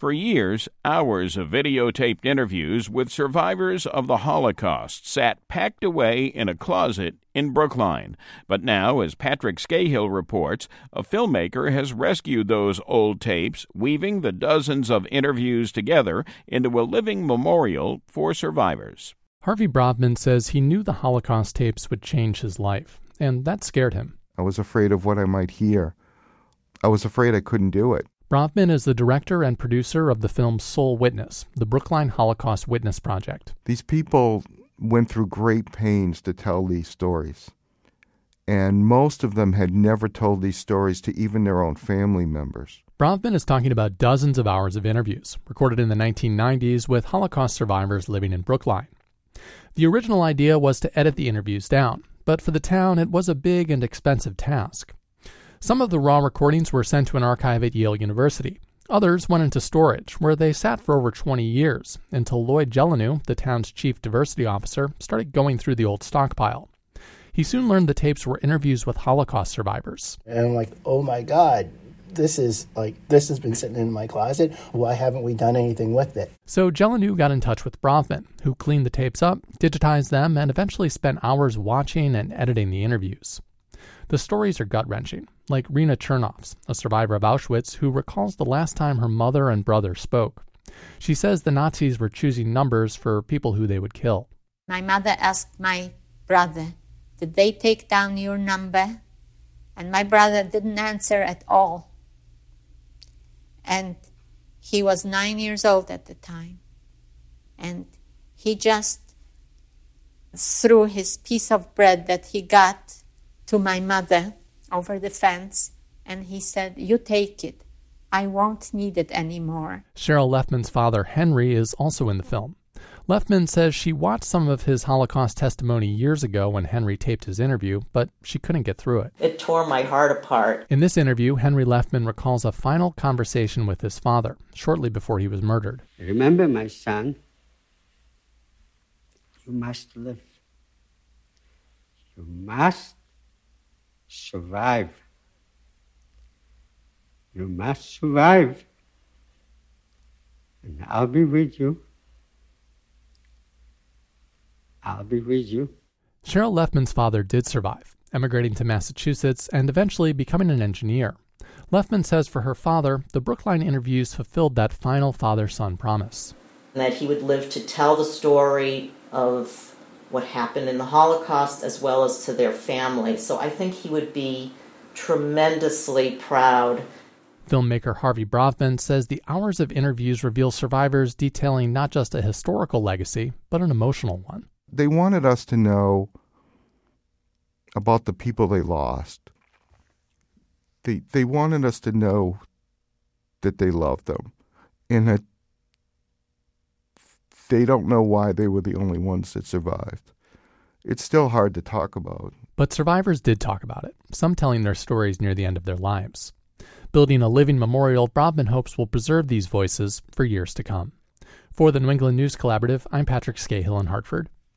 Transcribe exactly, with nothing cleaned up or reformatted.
For years, hours of videotaped interviews with survivors of the Holocaust sat packed away in a closet in Brookline. But now, as Patrick Scahill reports, a filmmaker has rescued those old tapes, weaving the dozens of interviews together into a living memorial for survivors. Harvey Brovman says he knew the Holocaust tapes would change his life, and that scared him. I was afraid of what I might hear. I was afraid I couldn't do it. Brovman is the director and producer of the film Sole Witness, the Brookline Holocaust Witness Project. These people went through great pains to tell these stories, and most of them had never told these stories to even their own family members. Brovman is talking about dozens of hours of interviews, recorded in the nineteen nineties with Holocaust survivors living in Brookline. The original idea was to edit the interviews down, but for the town it was a big and expensive task. Some of the raw recordings were sent to an archive at Yale University. Others went into storage, where they sat for over twenty years, until Lloyd Gelanu, the town's chief diversity officer, started going through the old stockpile. He soon learned the tapes were interviews with Holocaust survivors. And I'm like, oh my God, this is like, this has been sitting in my closet. Why haven't we done anything with it? So Gelanu got in touch with Brovman, who cleaned the tapes up, digitized them, and eventually spent hours watching and editing the interviews. The stories are gut-wrenching, like Rena Chernoff's, a survivor of Auschwitz who recalls the last time her mother and brother spoke. She says the Nazis were choosing numbers for people who they would kill. My mother asked my brother, did they take down your number? And my brother didn't answer at all. And he was nine years old at the time. And he just threw his piece of bread that he got to my mother over the fence, and he said, you take it. I won't need it anymore. Cheryl Lefman's father, Henry, is also in the film. Lefman says she watched some of his Holocaust testimony years ago when Henry taped his interview, but she couldn't get through it. It tore my heart apart. In this interview, Henry Lefman recalls a final conversation with his father, shortly before he was murdered. Remember, my son, you must live. You must survive. You must survive. And I'll be with you. I'll be with you. Cheryl Lefman's father did survive, emigrating to Massachusetts and eventually becoming an engineer. Lefman says for her father, the Brookline interviews fulfilled that final father-son promise. That he would live to tell the story of what happened in the Holocaust as well as to their family. So I think he would be tremendously proud. Filmmaker Harvey Brovman says the hours of interviews reveal survivors detailing not just a historical legacy, but an emotional one. They wanted us to know about the people they lost. They they wanted us to know that they loved them, and that they don't know why they were the only ones that survived. It's still hard to talk about. But survivors did talk about it, some telling their stories near the end of their lives. Building a living memorial, Brovman hopes will preserve these voices for years to come. For the New England News Collaborative, I'm Patrick Scahill in Hartford.